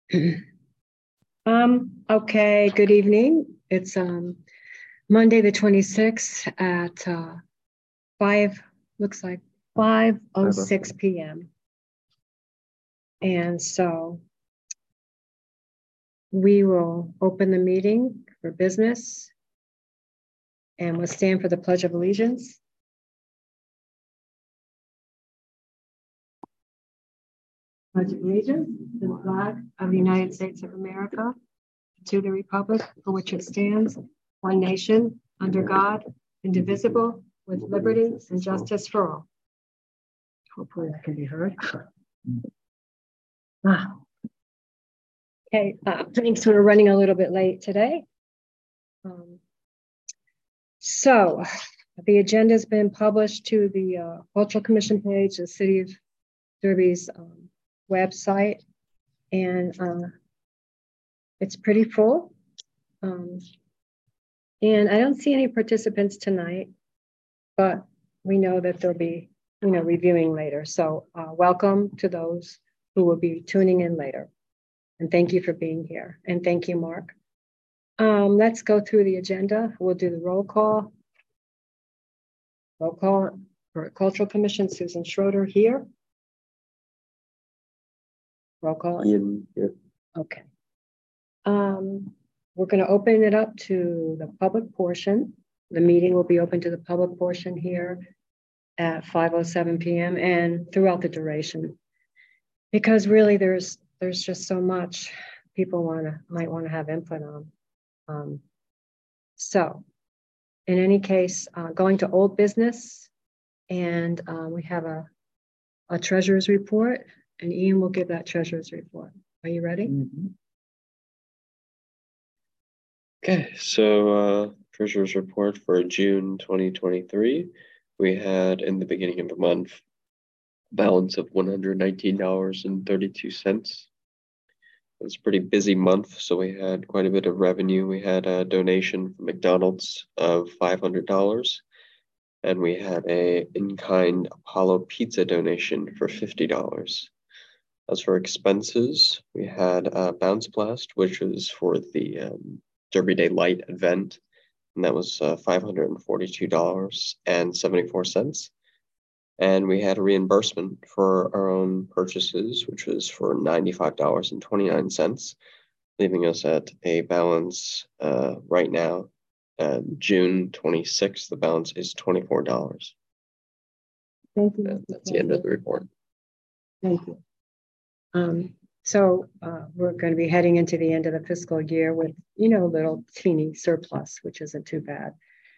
Okay, good evening. It's Monday the 26th at 5, looks like 5:06 p.m. And so we will open the meeting for business and we'll stand for the Pledge of Allegiance. Pledge of Allegiance to the flag of the United States of America, to the republic for which it stands, one nation, under God, indivisible, with liberty and justice for all. Hopefully that can be heard. Okay, thanks. We're running a little bit late today. So the agenda has been published to the Cultural Commission page, the City of Derby's website, and it's pretty full. And I don't see any participants tonight, but we know that they'll be, reviewing later. So welcome to those who will be tuning in later. And thank you for being here. And thank you, Mark. Let's go through the agenda. We'll do the roll call. Roll call for Cultural Commission, Susan Schroeder here. Roll call. Ian here. Okay. We're going to open it up to the public portion. The meeting will be open to the public portion here at 5:07 p.m. and throughout the duration, because really there's just so much people might want to have input on. So in any case, going to old business, and we have a treasurer's report, and Ian will give that treasurer's report. Are you ready? Mm-hmm. Okay, so treasurer's report for June 2023. We had, in the beginning of the month, a balance of $119.32. It was a pretty busy month, so we had quite a bit of revenue. We had a donation from McDonald's of $500, and we had a in-kind Apollo Pizza donation for $50. As for expenses, we had a Bounce Blast, which was for the Derby Day Light event, and that was $542.74. And we had a reimbursement for our own purchases, which was for $95.29, leaving us at a balance right now, June 26th, the balance is $24. Thank you. And that's the end of the report. Thank you. So we're going to be heading into the end of the fiscal year with, a little teeny surplus, which isn't too bad.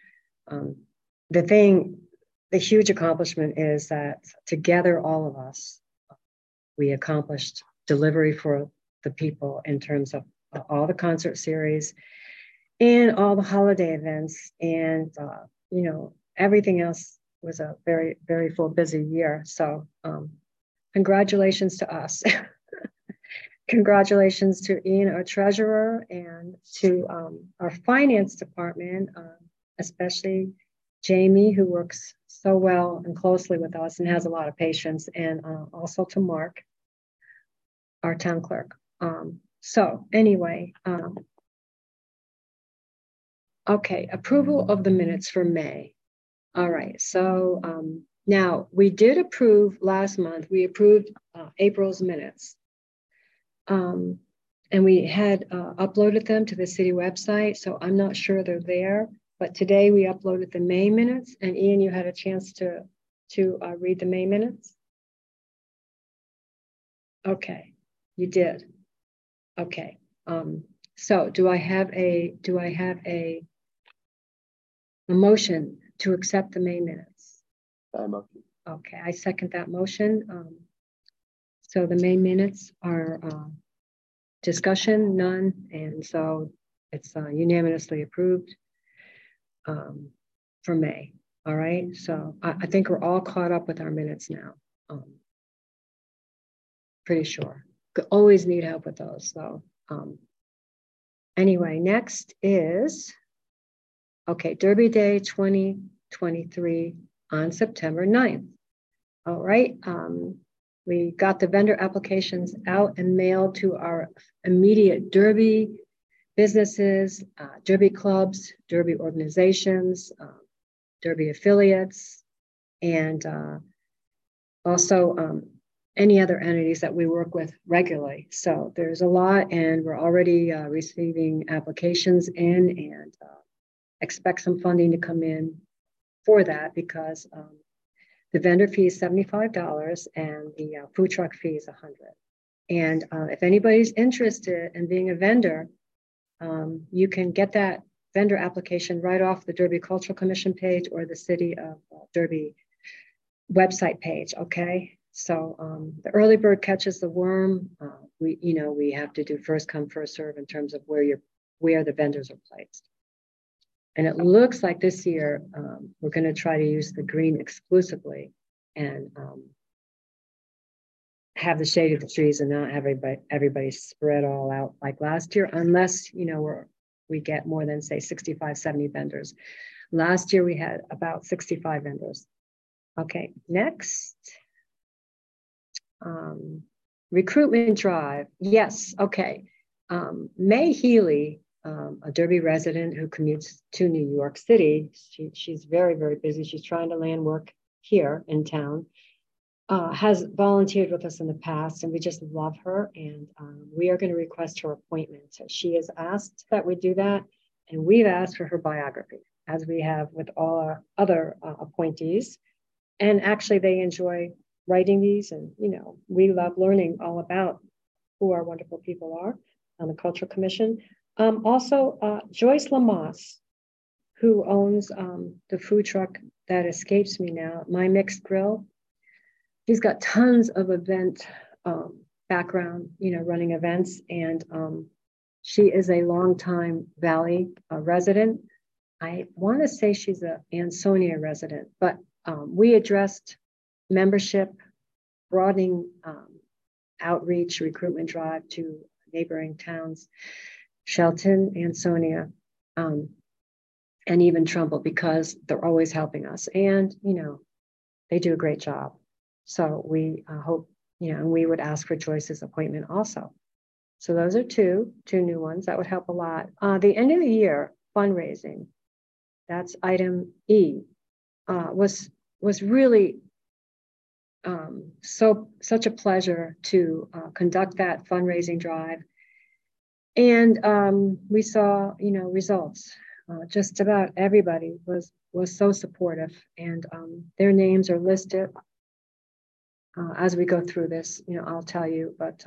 The huge accomplishment is that together, all of us, we accomplished delivery for the people in terms of all the concert series and all the holiday events, and, everything else was a very, very full, busy year. So congratulations to us. Congratulations to Ian, our treasurer, and to our finance department, especially Jamie, who works so well and closely with us and has a lot of patience, and also to Mark, our town clerk. So anyway, okay, approval of the minutes for May. All right, so now we did approve last month, we approved April's minutes. And we had uploaded them to the city website, so I'm not sure they're there, but today we uploaded the May minutes. And Ian, you had a chance to read the May minutes? Okay, you did. Okay, so do I have a motion to accept the May minutes? Okay, I second that motion. So the May minutes are discussion, none, and so it's unanimously approved for May. All right, so I think we're all caught up with our minutes now. Pretty sure. Could always need help with those. So anyway, next is, okay, Derby Day 2023 on September 9th. All right. We got the vendor applications out and mailed to our immediate Derby businesses, Derby clubs, Derby organizations, Derby affiliates, and also any other entities that we work with regularly. So there's a lot, and we're already receiving applications in, and expect some funding to come in for that, because the vendor fee is $75 and the food truck fee is $100. And if anybody's interested in being a vendor, you can get that vendor application right off the Derby Cultural Commission page or the City of Derby website page. Okay, so the early bird catches the worm. We have to do first come first serve in terms of where the vendors are placed. And it looks like this year we're going to try to use the green exclusively and have the shade of the trees and not have everybody spread all out like last year, unless we get more than, say, 65, 70 vendors. Last year we had about 65 vendors. Okay, next. Recruitment drive. Yes, okay. May Healy, a Derby resident who commutes to New York City, she's very, very busy. She's trying to land work here in town. Has volunteered with us in the past, and we just love her, and we are going to request her appointment. So she has asked that we do that, and we've asked for her biography, as we have with all our other appointees. And actually, they enjoy writing these, and we love learning all about who our wonderful people are on the Cultural Commission. Also, Joyce Lamas, who owns the food truck that escapes me now, My Mixed Grill. She's got tons of event background, running events, and she is a longtime Valley resident. I want to say she's an Ansonia resident, but we addressed membership, broadening outreach, recruitment drive to neighboring towns, Shelton, Ansonia, and even Trumbull, because they're always helping us, and they do a great job. So we hope, and we would ask for Joyce's appointment also. So those are two new ones that would help a lot. The end of the year fundraising, that's item E, was really such a pleasure to conduct that fundraising drive, and we saw results. Just about everybody was so supportive, and their names are listed. As we go through this, I'll tell you, but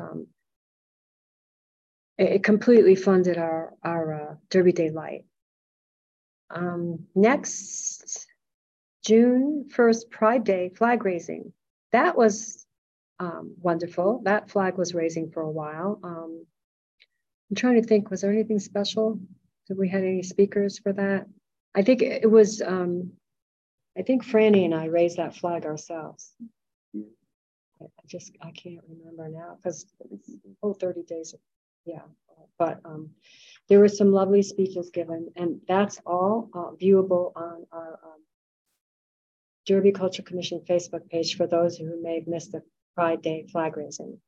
it completely funded our Derby Day Light. Next, June 1st, Pride Day flag raising. That was wonderful. That flag was raising for a while. I'm trying to think, was there anything special? Did we have any speakers for that? I think it was, I think Franny and I raised that flag ourselves. I can't remember now, because it's 30 days. Yeah, but there were some lovely speeches given, and that's all viewable on our Derby Culture Commission Facebook page for those who may have missed the Pride Day flag raising.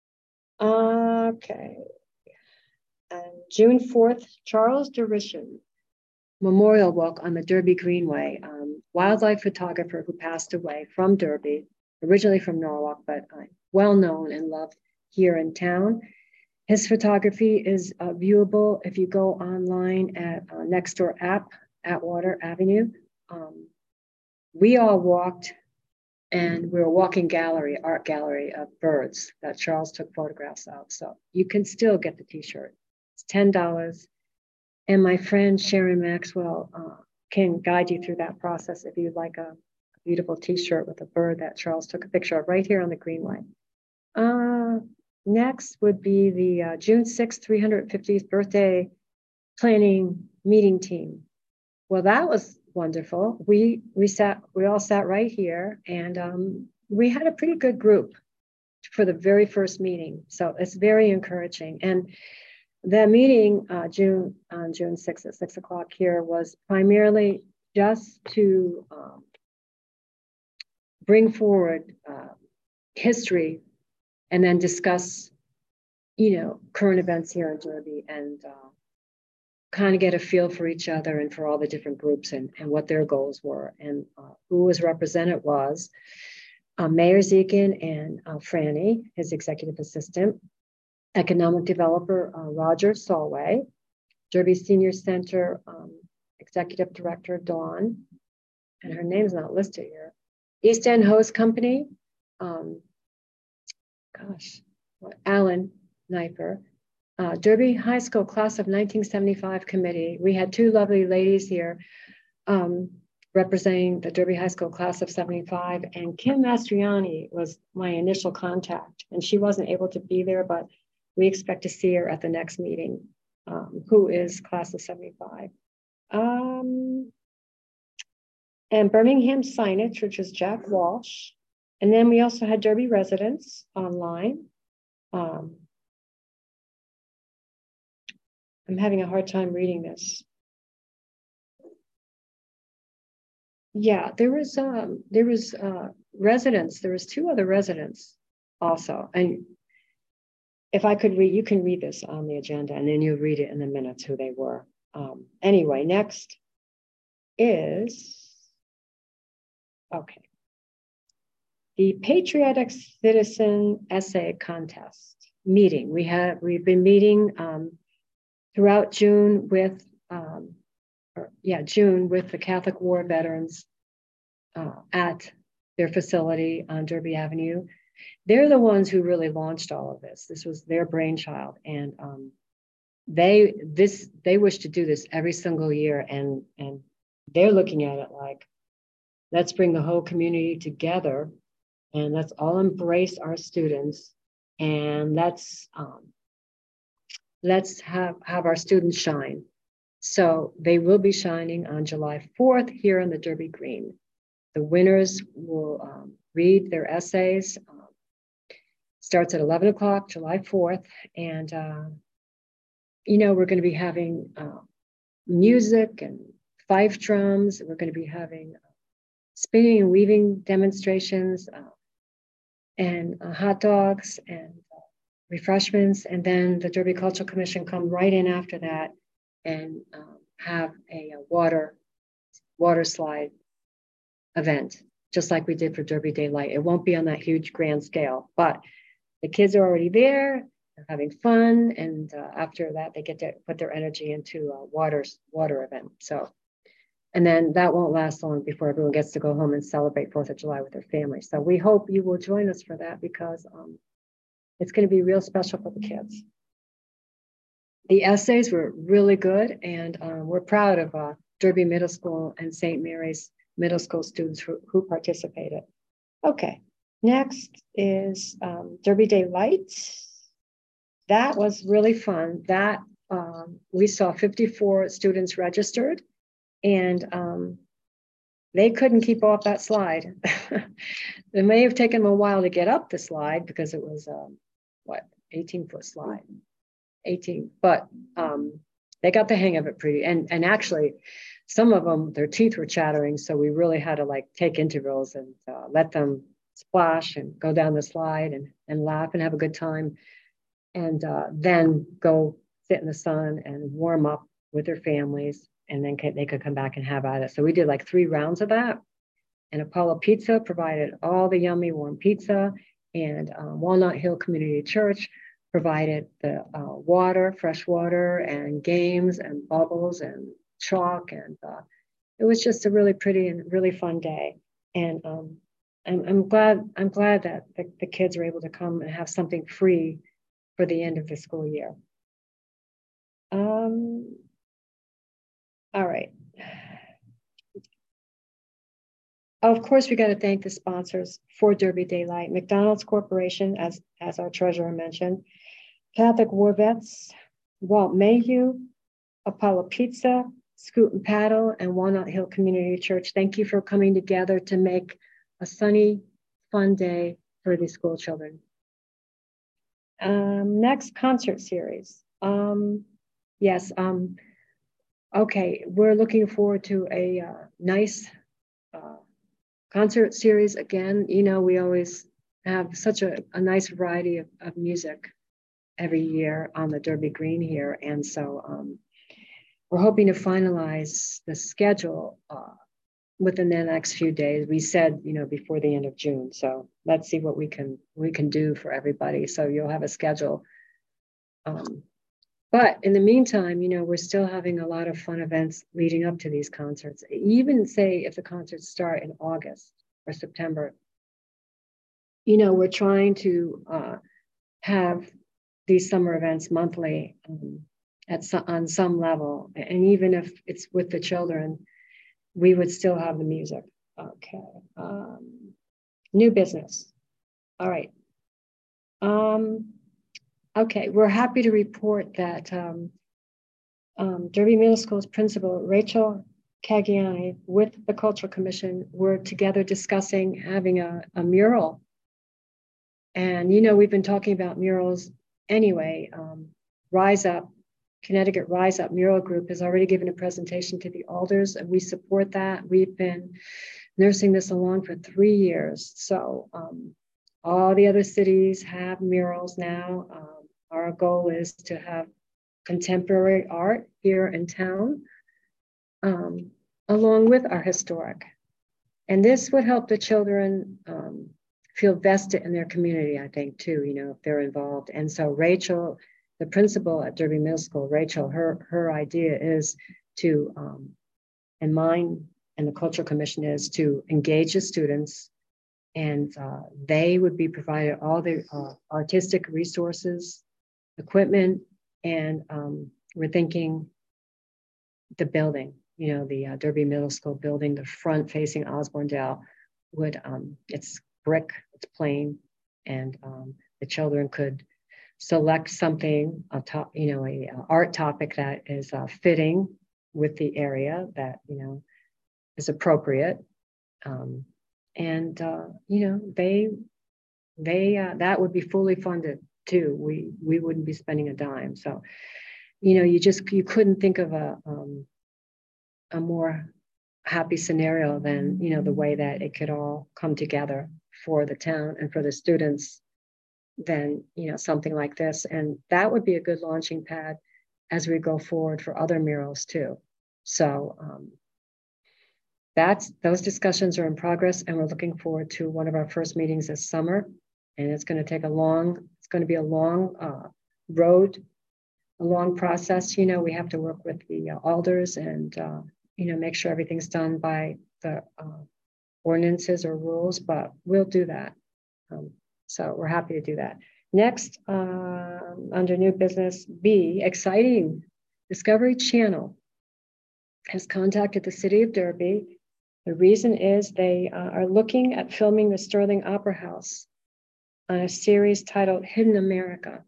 Okay. And June 4th, Charles Durishan Memorial Walk on the Derby Greenway. Wildlife photographer who passed away from Derby, originally from Norwalk, but well known and loved here in town. His photography is viewable if you go online at Nextdoor app, Atwater Avenue. We all walked, and we were walking art gallery of birds that Charles took photographs of. So you can still get the t-shirt. It's $10. And my friend Sharon Maxwell can guide you through that process if you'd like a beautiful t-shirt with a bird that Charles took a picture of right here on the Greenway. Next would be the June 6th, 350th birthday planning meeting team. Well, that was wonderful. We all sat right here, and we had a pretty good group for the very first meeting. So it's very encouraging. And the meeting on June 6th at 6 o'clock here was primarily just to bring forward history and then discuss, you know, current events here in Derby and kind of get a feel for each other and for all the different groups and what their goals were. And who was represented was Mayor Zekin and Franny, his executive assistant, economic developer Roger Solway, Derby Senior Center executive director Dawn, and her name's not listed here, East End Hose Company, Alan Kniper, Derby High School class of 1975 committee. We had two lovely ladies here representing the Derby High School class of 75, and Kim Mastriani was my initial contact, and she wasn't able to be there, but we expect to see her at the next meeting, who is class of 75. And Birmingham Signage, which is Jack Walsh. And then we also had Derby residents online. I'm having a hard time reading this. Yeah, there was residents. There was two other residents also. And if I could read, you can read this on the agenda, and then you read it in the minutes who they were. Anyway, next is, okay, the Patriotic Citizen Essay Contest meeting. We've been meeting throughout June with June with the Catholic War veterans at their facility on Derby Avenue. They're the ones who really launched all of this. This was their brainchild, and they wish to do this every single year, and they're looking at it like, let's bring the whole community together, and let's all embrace our students, and let's have our students shine. So they will be shining on July 4th here on the Derby Green. The winners will read their essays. Starts at 11 o'clock, July 4th. And, you know, we're going to be having music and fife drums. We're going to be having spinning and weaving demonstrations and hot dogs and refreshments. And then the Derby Cultural Commission come right in after that and have a water slide event, just like we did for Derby Day Light. It won't be on that huge grand scale, but the kids are already there, they're having fun, and after that, they get to put their energy into a water event. So, and then that won't last long before everyone gets to go home and celebrate 4th of July with their family. So we hope you will join us for that, because it's going to be real special for the kids. The essays were really good, and we're proud of Derby Middle School and St. Mary's Middle School students who participated. Okay, next is Derby Day Light. That was really fun. That we saw 54 students registered, and they couldn't keep off that slide. It may have taken them a while to get up the slide because it was 18-foot slide. 18, but they got the hang of it pretty, and actually some of them, their teeth were chattering, so we really had to like take intervals and let them splash and go down the slide and laugh and have a good time, and then go sit in the sun and warm up with their families, and then they could come back and have at it. So we did like 3 rounds of that, and Apollo Pizza provided all the yummy warm pizza, and Walnut Hill Community Church provided the water, fresh water, and games and bubbles and chalk, and it was just a really pretty and really fun day. And I'm glad that the kids are able to come and have something free for the end of the school year. All right. Of course, we got to thank the sponsors for Derby Day Light: McDonald's Corporation, as our treasurer mentioned, Catholic War Vets, Walt Mayhew, Apollo Pizza, Scoot and Paddle, and Walnut Hill Community Church. Thank you for coming together to make a sunny, fun day for the school children. Next, concert series. Yes. Okay, we're looking forward to a nice concert series again. You know, we always have such a nice variety of music every year on the Derby Green here. And so we're hoping to finalize the schedule within the next few days. We said, before the end of June. So let's see what we can do for everybody. So you'll have a schedule. But in the meantime, we're still having a lot of fun events leading up to these concerts. Even say if the concerts start in August or September, we're trying to have these summer events monthly on some level. And even if it's with the children, we would still have the music. Okay. New business. All right. Okay, we're happy to report that Derby Middle School's principal, Rachel Cagiani, with the Cultural Commission, were together discussing having a mural. And, we've been talking about murals anyway. Rise Up, Connecticut Rise Up Mural Group has already given a presentation to the alders, and we support that. We've been nursing this along for 3 years. So all the other cities have murals now. Our goal is to have contemporary art here in town, along with our historic. And this would help the children feel vested in their community, I think, too, if they're involved. And so Rachel, the principal at Derby Middle School, Rachel, her idea is to, and mine and the Cultural Commission is to engage the students, and they would be provided all the artistic resources, equipment, and we're thinking the building, the Derby Middle School building, the front facing Osborndale would, it's brick, it's plain, and the children could select something, a art topic that is fitting with the area that, is appropriate. And that would be fully funded too. We wouldn't be spending a dime. So, you couldn't think of a more happy scenario than, the way that it could all come together for the town and for the students than, something like this. And that would be a good launching pad as we go forward for other murals too. So those discussions are in progress, and we're looking forward to one of our first meetings this summer. And it's going to be a long road, a long process. We have to work with the alders and, make sure everything's done by the ordinances or rules, but we'll do that. So we're happy to do that. Next, under new business B, exciting, Discovery Channel has contacted the city of Derby. The reason is they are looking at filming the Sterling Opera House on a series titled Hidden America.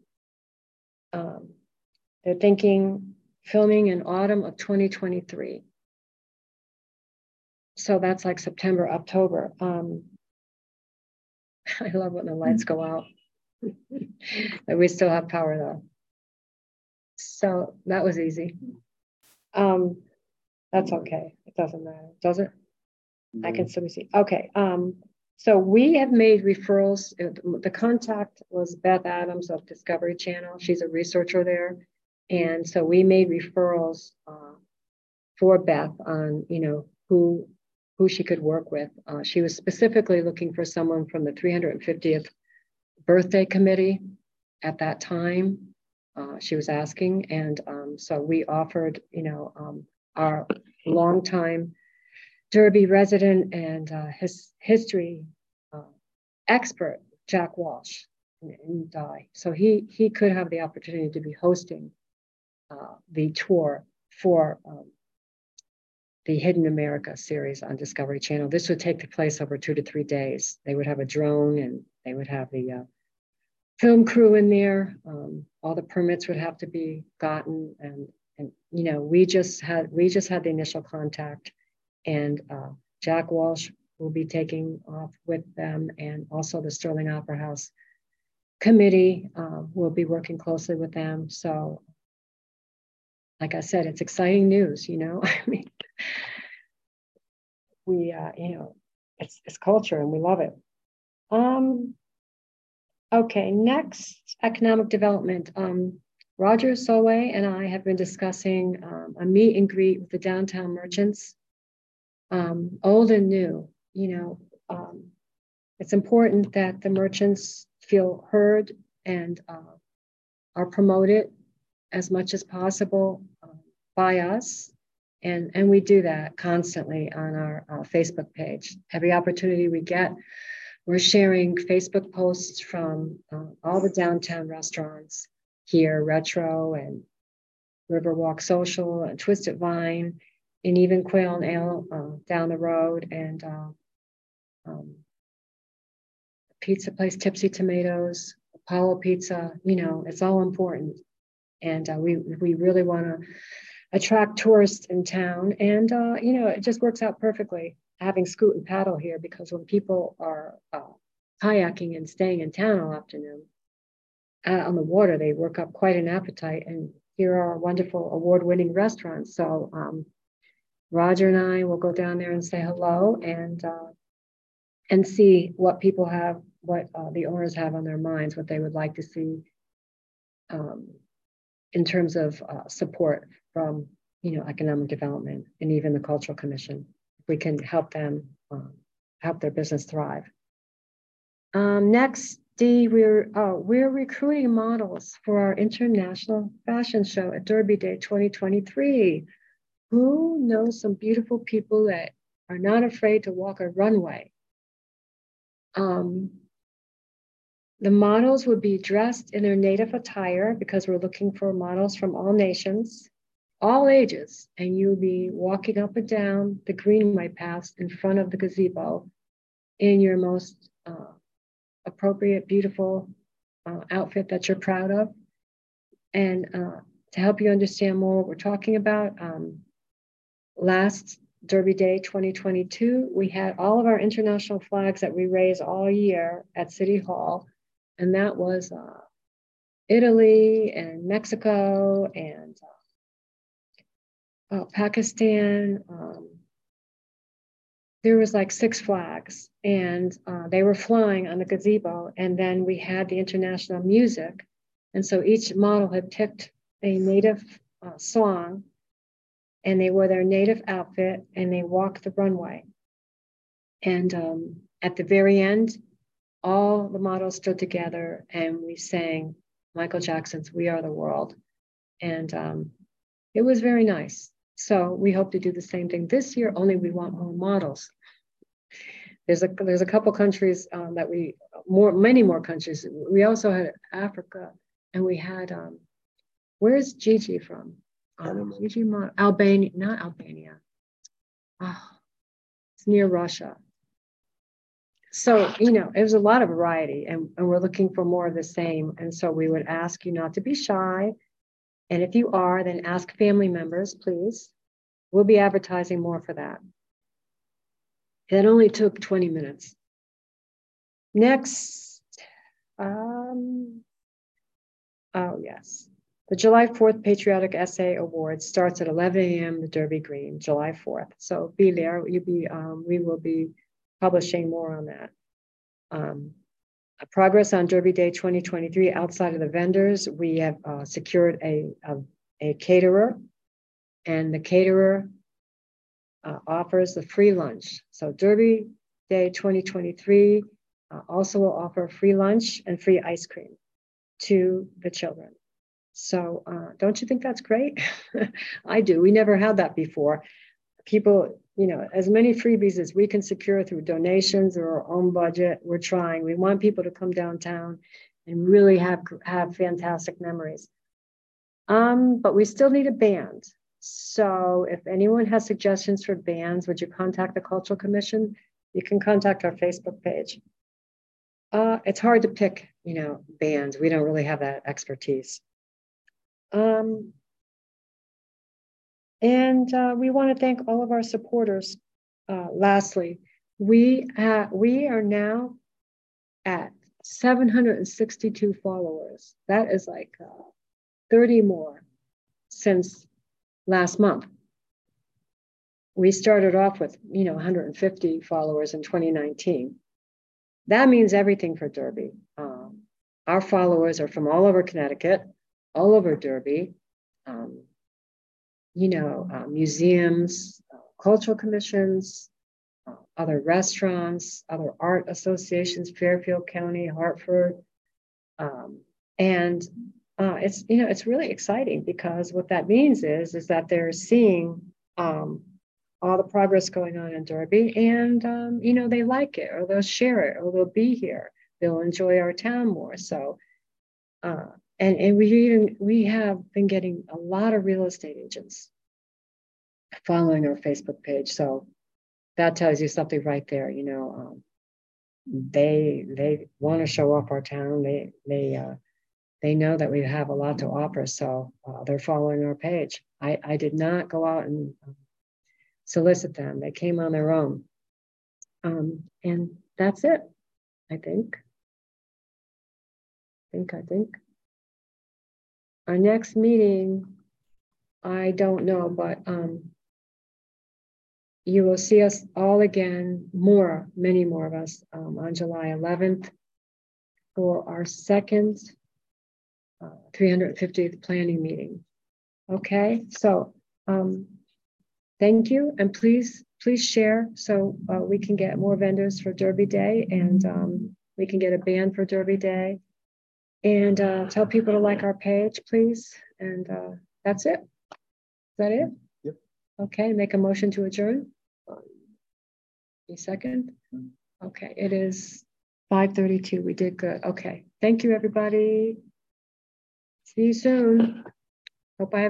They're thinking filming in autumn of 2023. So that's like September, October. I love when the lights go out. But we still have power though. So that was easy. That's okay. It doesn't matter, does it? Mm-hmm. I can still see. Okay. So we have made referrals. The contact was Beth Adams of Discovery Channel. She's a researcher there. And so we made referrals for Beth on, who she could work with. She was specifically looking for someone from the 350th birthday committee at that time. She was asking. And so we offered, our longtime Derby resident and his history expert, Jack Walsh, and so he could have the opportunity to be hosting the tour for the Hidden America series on Discovery Channel. This would take place over 2 to 3 days. They would have a drone, and they would have the film crew in there. All the permits would have to be gotten, and we just had the initial contact, and Jack Walsh will be taking off with them, and also the Sterling Opera House committee will be working closely with them. So, like I said, it's exciting news. I mean, we it's culture, and we love it. Okay, next, economic development. Roger Solway and I have been discussing a meet and greet with the downtown merchants, old and new. It's important that the merchants feel heard and are promoted as much as possible by us. And we do that constantly on our Facebook page. Every opportunity we get, we're sharing Facebook posts from all the downtown restaurants here, Retro and Riverwalk Social and Twisted Vine, and even Quail and Ale down the road, and pizza place Tipsy Tomatoes, Apollo Pizza. It's all important, and we really want to attract tourists in town, and it just works out perfectly having Scoot and Paddle here, because when people are kayaking and staying in town all afternoon on the water, they work up quite an appetite. And here are wonderful award-winning restaurants. So Roger and I will go down there and say hello and see what people have, what the owners have on their minds, what they would like to see in terms of support from economic development and even the Cultural Commission. We can help them help their business thrive. Next, D, we're recruiting models for our international fashion show at Derby Day 2023. Who knows some beautiful people that are not afraid to walk a runway? The models would be dressed in their native attire, because we're looking for models from all nations, all ages, and you'll be walking up and down the greenway paths in front of the gazebo in your most appropriate, beautiful outfit that you're proud of. And to help you understand more what we're talking about, last Derby Day 2022, we had all of our international flags that we raise all year at City Hall, and that was Italy and Mexico and Pakistan. There was like 6 flags, and they were flying on the gazebo. And then we had the international music. And so each model had picked a native song, and they wore their native outfit, and they walked the runway. And at the very end, all the models stood together and we sang Michael Jackson's "We Are the World." And it was very nice. So we hope to do the same thing this year, only we want more models. There's a couple countries many more countries. We also had Africa, and we had, where's Gigi from? Gigi, Albania, not Albania. Oh, it's near Russia. So, it was a lot of variety, and we're looking for more of the same. And so we would ask you not to be shy. And if you are, then ask family members, please. We'll be advertising more for that. It only took 20 minutes. Next, oh yes. The July 4th Patriotic Essay Award starts at 11 a.m. at Derby Green, July 4th. So be there. We will be publishing more on that. Progress on Derby Day 2023 outside of the vendors. We have secured a caterer, and the caterer offers a free lunch. So Derby Day 2023 also will offer free lunch and free ice cream to the children. So don't you think that's great? I do. We never had that before. People, as many freebies as we can secure through donations or our own budget, we're trying. We want people to come downtown and really have fantastic memories. But we still need a band. So if anyone has suggestions for bands, would you contact the Cultural Commission? You can contact our Facebook page. It's hard to pick, bands. We don't really have that expertise. And we want to thank all of our supporters. Lastly, we are now at 762 followers. That is like 30 more since last month. We started off with 150 followers in 2019. That means everything for Derby. our followers are from all over Connecticut, all over Derby, museums, cultural commissions, other restaurants, other art associations, Fairfield County, Hartford. And it's really exciting, because what that means is that they're seeing all the progress going on in Derby, and they like it, or they'll share it, or they'll be here. They'll enjoy our town more. So, and we have been getting a lot of real estate agents following our Facebook page. So that tells you something right there. They want to show off our town. They know that we have a lot to offer, so they're following our page. I did not go out and solicit them. They came on their own. And that's it, I think. Our next meeting, I don't know, but you will see us all again, many more of us, on July 11th for our second 350th planning meeting. Okay, so thank you, and please share, so we can get more vendors for Derby Day, and we can get a band for Derby Day, and tell people to like our page, please. And that's it. Is that it? Yep. Okay, make a motion to adjourn. A second. Okay, it is 5:32. We did good. Okay, thank you, everybody. See you soon. Hope I have